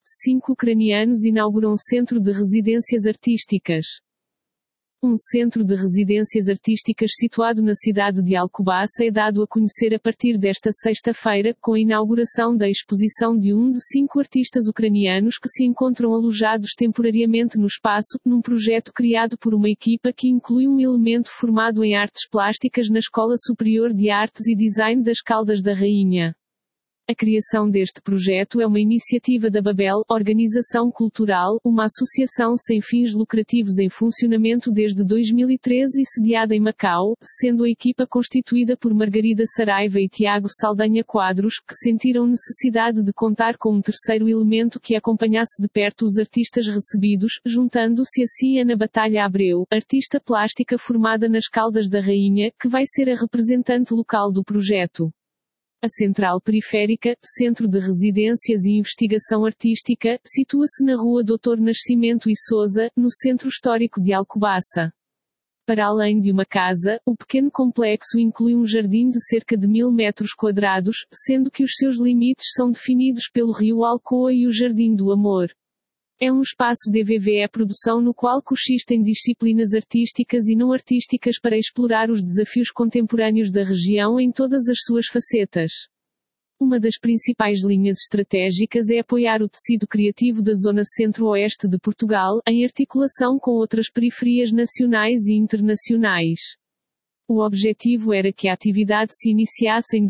5 ucranianos inauguram centro de residências artísticas. Um centro de residências artísticas situado na cidade de Alcobaça é dado a conhecer a partir desta sexta-feira, com a inauguração da exposição de um de 5 artistas ucranianos que se encontram alojados temporariamente no espaço, num projeto criado por uma equipa que inclui um elemento formado em artes plásticas na Escola Superior de Artes e Design das Caldas da Rainha. A criação deste projeto é uma iniciativa da Babel, organização cultural, uma associação sem fins lucrativos em funcionamento desde 2013 e sediada em Macau, sendo a equipa constituída por Margarida Saraiva e Tiago Saldanha Quadros, que sentiram necessidade de contar com um terceiro elemento que acompanhasse de perto os artistas recebidos, juntando-se assim Ana Batalha Abreu, artista plástica formada nas Caldas da Rainha, que vai ser a representante local do projeto. A Central Periférica, Centro de Residências e Investigação Artística, situa-se na Rua Doutor Nascimento e Sousa, no Centro Histórico de Alcobaça. Para além de uma casa, o pequeno complexo inclui um jardim de cerca de 1000 metros quadrados, sendo que os seus limites são definidos pelo Rio Alcoa e o Jardim do Amor. É um espaço DVVE produção no qual consistem disciplinas artísticas e não artísticas para explorar os desafios contemporâneos da região em todas as suas facetas. Uma das principais linhas estratégicas é apoiar o tecido criativo da zona centro-oeste de Portugal, em articulação com outras periferias nacionais e internacionais. O objetivo era que a atividade se iniciasse em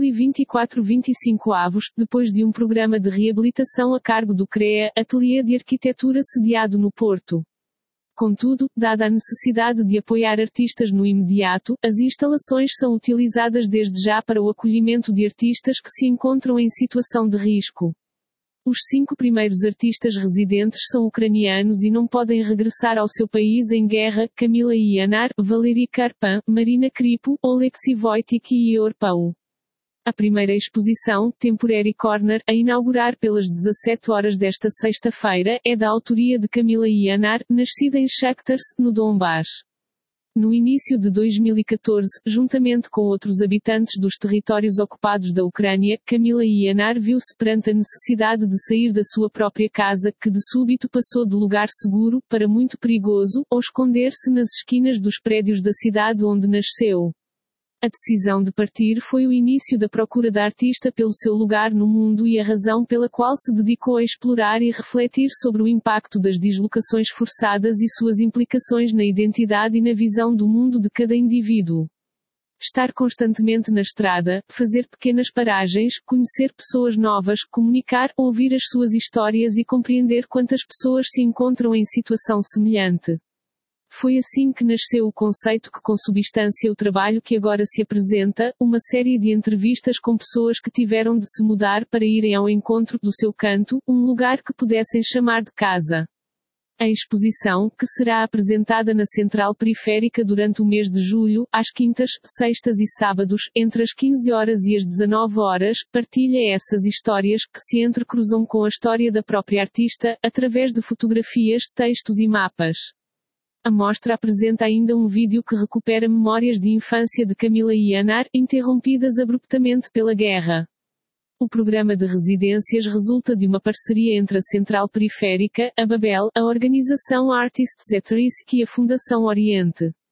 2024-25 avos, depois de um programa de reabilitação a cargo do CREA, Ateliê de Arquitetura sediado no Porto. Contudo, dada a necessidade de apoiar artistas no imediato, as instalações são utilizadas desde já para o acolhimento de artistas que se encontram em situação de risco. Os 5 primeiros artistas residentes são ucranianos e não podem regressar ao seu país em guerra: Camila Yanar, Valery Karpan, Marina Kripo, Oleksiy Wojcik e Ior Pau. A primeira exposição, Temporary Corner, a inaugurar pelas 17 horas desta sexta-feira, é da autoria de Camila Yanar, nascida em Shakhtarsk, no Donbass. No início de 2014, juntamente com outros habitantes dos territórios ocupados da Ucrânia, Camila Yanar viu-se perante a necessidade de sair da sua própria casa, que de súbito passou de lugar seguro, para muito perigoso, ou esconder-se nas esquinas dos prédios da cidade onde nasceu. A decisão de partir foi o início da procura da artista pelo seu lugar no mundo e a razão pela qual se dedicou a explorar e refletir sobre o impacto das deslocações forçadas e suas implicações na identidade e na visão do mundo de cada indivíduo. Estar constantemente na estrada, fazer pequenas paragens, conhecer pessoas novas, comunicar, ouvir as suas histórias e compreender quantas pessoas se encontram em situação semelhante. Foi assim que nasceu o conceito que consubstancia o trabalho que agora se apresenta, uma série de entrevistas com pessoas que tiveram de se mudar para irem ao encontro do seu canto, um lugar que pudessem chamar de casa. A exposição, que será apresentada na Central Periférica durante o mês de julho, às quintas, sextas e sábados, entre as 15 horas e as 19 horas, partilha essas histórias, que se entrecruzam com a história da própria artista, através de fotografias, textos e mapas. A mostra apresenta ainda um vídeo que recupera memórias de infância de Camila Yanar, interrompidas abruptamente pela guerra. O programa de residências resulta de uma parceria entre a Central Periférica, a Babel, a organização Artists at Risk e a Fundação Oriente.